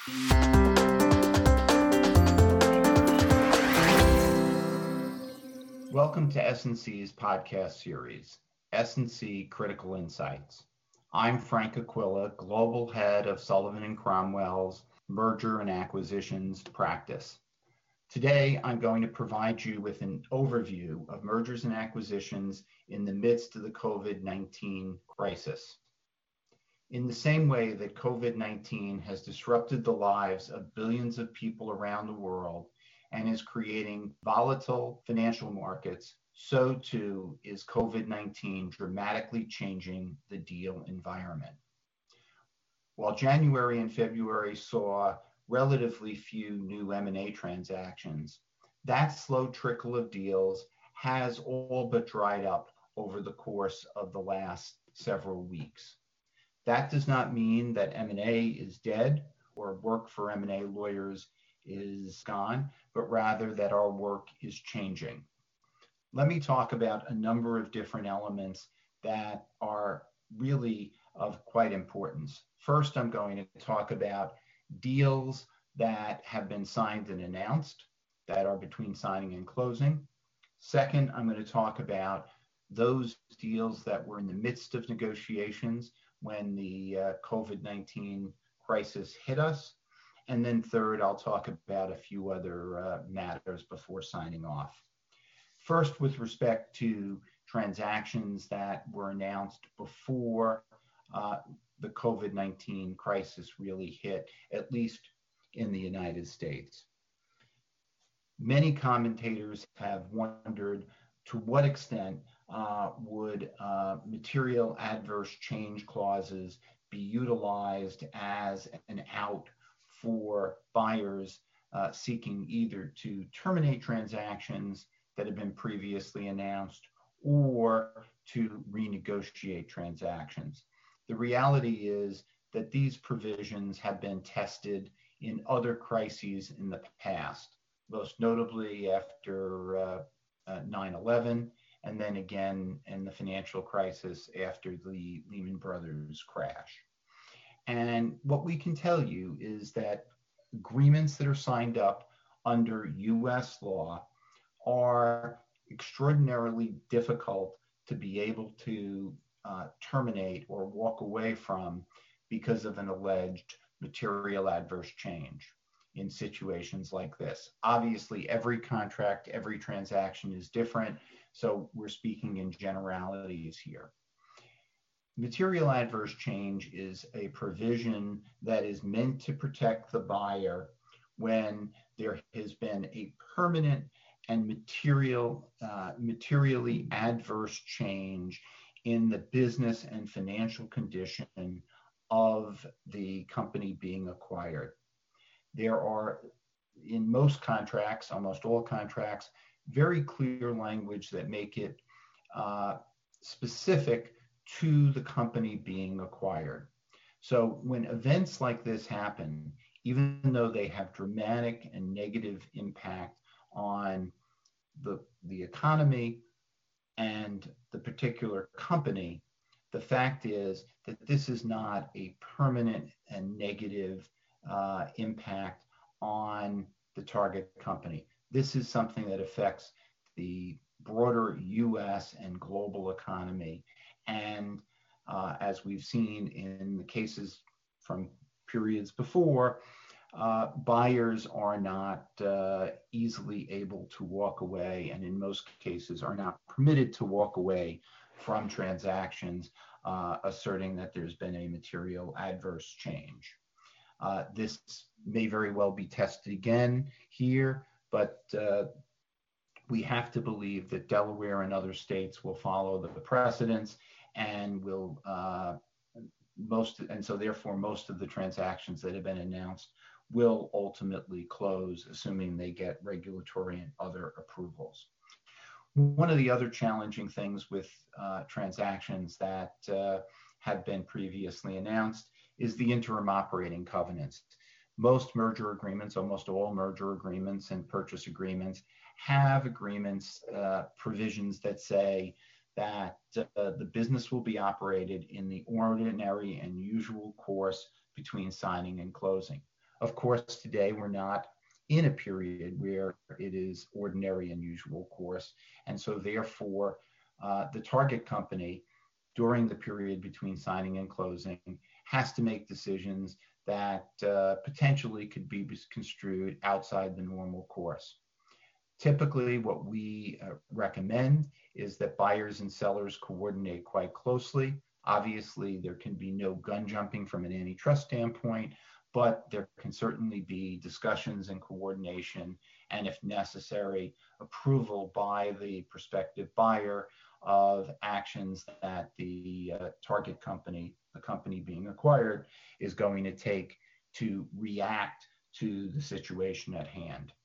Welcome to S&C's podcast series, S&C Critical Insights. I'm Frank Aquila, Global Head of Sullivan & Cromwell's Merger and Acquisitions practice. Today, I'm going to provide you with an overview of mergers and acquisitions in the midst of the COVID-19 crisis. In the same way that COVID-19 has disrupted the lives of billions of people around the world and is creating volatile financial markets, so too is COVID-19 dramatically changing the deal environment. While January and February saw relatively few new M&A transactions, that slow trickle of deals has all but dried up over the course of the last several weeks. That does not mean that M&A is dead or work for M&A lawyers is gone, but rather that our work is changing. Let me talk about a number of different elements that are really of quite importance. First, I'm going to talk about deals that have been signed and announced that are between signing and closing. Second, I'm going to talk about those deals that were in the midst of negotiations when the COVID-19 crisis hit us. And then third, I'll talk about a few other matters before signing off. First, with respect to transactions that were announced before the COVID-19 crisis really hit, at least in the United States. Many commentators have wondered to what extent would material adverse change clauses be utilized as an out for buyers seeking either to terminate transactions that have been previously announced or to renegotiate transactions. The reality is that these provisions have been tested in other crises in the past, most notably after 9/11, and then again in the financial crisis after the Lehman Brothers crash. And what we can tell you is that agreements that are signed up under US law are extraordinarily difficult to be able to terminate or walk away from because of an alleged material adverse change in situations like this. Obviously, every contract, every transaction is different, so we're speaking in generalities here. Material adverse change is a provision that is meant to protect the buyer when there has been a permanent and materially adverse change in the business and financial condition of the company being acquired. There are, in most contracts, almost all contracts, very clear language that make it specific to the company being acquired. So when events like this happen, even though they have dramatic and negative impact on the economy and the particular company, the fact is that this is not a permanent and negative impact on the target company. This is something that affects the broader US and global economy. And as we've seen in the cases from periods before, buyers are not easily able to walk away, and in most cases are not permitted to walk away from transactions asserting that there's been a material adverse change. This may very well be tested again here, but we have to believe that Delaware and other states will follow the precedents and will so therefore most of the transactions that have been announced will ultimately close, assuming they get regulatory and other approvals. One of the other challenging things with transactions that have been previously announced is the interim operating covenants. Most merger agreements, almost all merger agreements and purchase agreements have agreements, provisions that say that the business will be operated in the ordinary and usual course between signing and closing. Of course, today we're not in a period where it is ordinary and usual course. And so therefore, the target company during the period between signing and closing has to make decisions that potentially could be construed outside the normal course. Typically, what we recommend is that buyers and sellers coordinate quite closely. Obviously, there can be no gun jumping from an antitrust standpoint, but there can certainly be discussions and coordination, and if necessary, approval by the prospective buyer of actions that the target company, the company being acquired, is going to take to react to the situation at hand.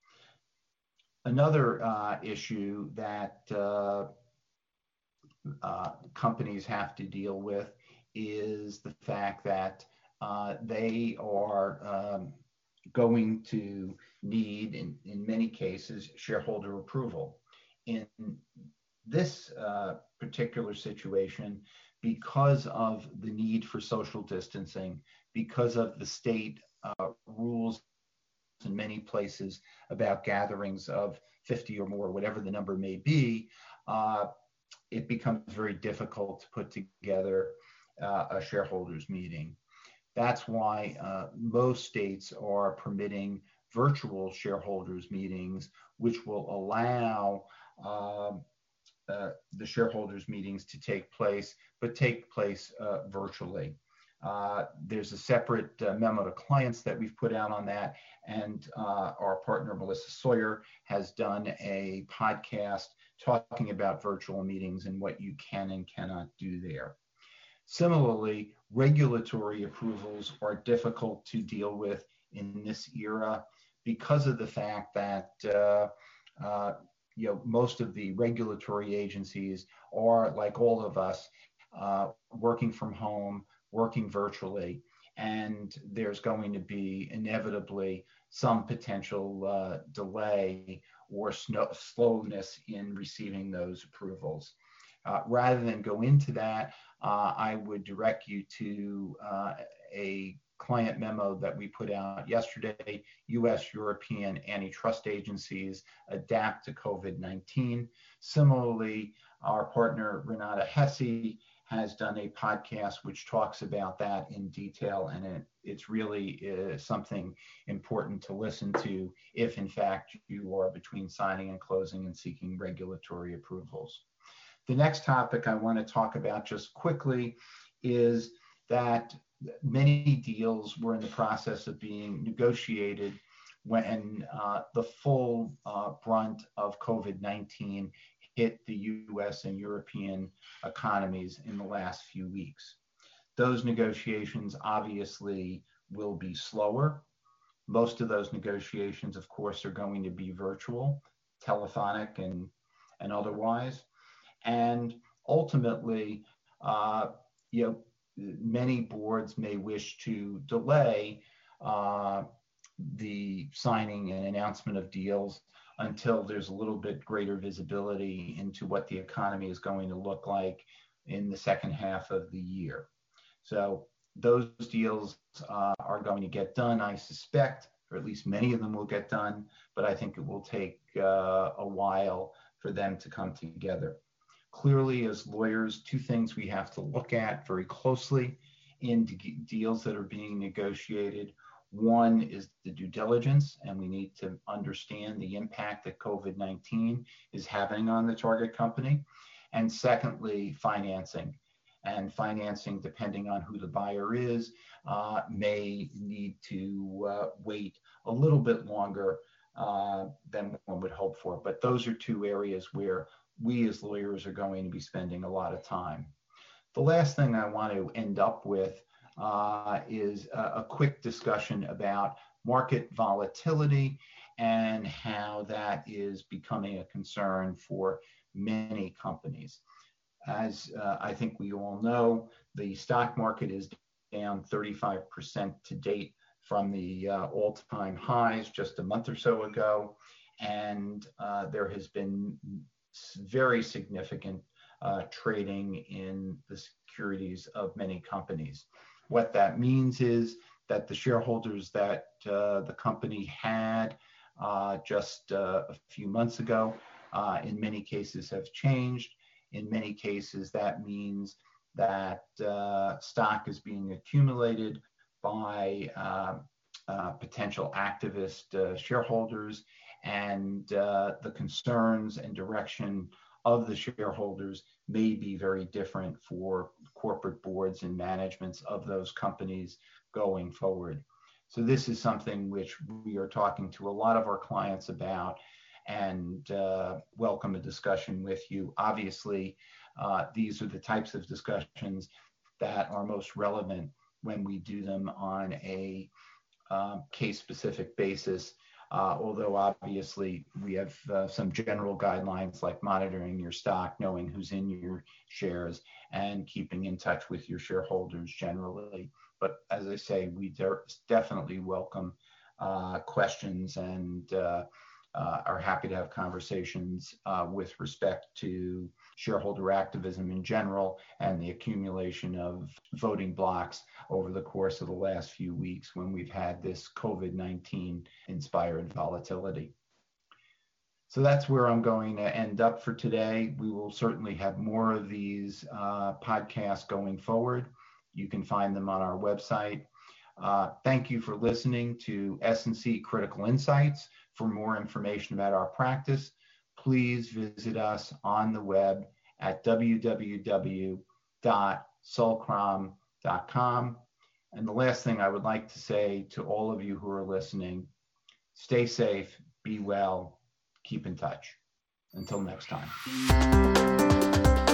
Another issue that companies have to deal with is the fact that they are going to need, in many cases, shareholder approval. In this particular situation, because of the need for social distancing, because of the state rules in many places about gatherings of 50 or more, whatever the number may be, it becomes very difficult to put together a shareholders meeting. That's why most states are permitting virtual shareholders meetings, which will allow the shareholders meetings to take place, but take place virtually. There's a separate memo to clients that we've put out on that, and our partner Melissa Sawyer has done a podcast talking about virtual meetings and what you can and cannot do there. Similarly, regulatory approvals are difficult to deal with in this era because of the fact that most of the regulatory agencies are, like all of us, working from home, working virtually, and there's going to be inevitably some potential delay or slowness in receiving those approvals. Rather than go into that, I would direct you to a client memo that we put out yesterday, U.S. European antitrust agencies adapt to COVID-19. Similarly, our partner Renata Hesse has done a podcast which talks about that in detail, and it's really something important to listen to if in fact you are between signing and closing and seeking regulatory approvals. The next topic I want to talk about just quickly is that many deals were in the process of being negotiated when the full brunt of COVID-19 hit the US and European economies in the last few weeks. Those negotiations obviously will be slower. Most of those negotiations, of course, are going to be virtual, telephonic, and otherwise. And ultimately, many boards may wish to delay the signing and announcement of deals until there's a little bit greater visibility into what the economy is going to look like in the second half of the year. So those deals are going to get done, I suspect, or at least many of them will get done, but I think it will take a while for them to come together. Clearly, as lawyers, two things we have to look at very closely in deals that are being negotiated. One is the due diligence, and we need to understand the impact that COVID-19 is having on the target company. And secondly, financing. And financing, depending on who the buyer is, may need to wait a little bit longer than one would hope for. But those are two areas where we as lawyers are going to be spending a lot of time. The last thing I want to end up with is a quick discussion about market volatility and how that is becoming a concern for many companies. As I think we all know, the stock market is down 35% to date from the all-time highs just a month or so ago, and there has been very significant trading in the securities of many companies. What that means is that the shareholders that the company had just a few months ago, in many cases have changed. In many cases, that means that stock is being accumulated by potential activist shareholders, and the concerns and direction of the shareholders may be very different for corporate boards and managements of those companies going forward. So this is something which we are talking to a lot of our clients about, and welcome a discussion with you. Obviously, these are the types of discussions that are most relevant when we do them on a case-specific basis, although obviously we have some general guidelines like monitoring your stock, knowing who's in your shares, and keeping in touch with your shareholders generally. But as I say, we definitely welcome questions and are happy to have conversations with respect to shareholder activism in general and the accumulation of voting blocks over the course of the last few weeks when we've had this COVID-19 inspired volatility. So that's where I'm going to end up for today. We will certainly have more of these podcasts going forward. You can find them on our website. Thank you for listening to S&C Critical Insights. For more information about our practice, please visit us on the web at www.solcrom.com. And the last thing I would like to say to all of you who are listening, stay safe, be well, keep in touch. Until next time.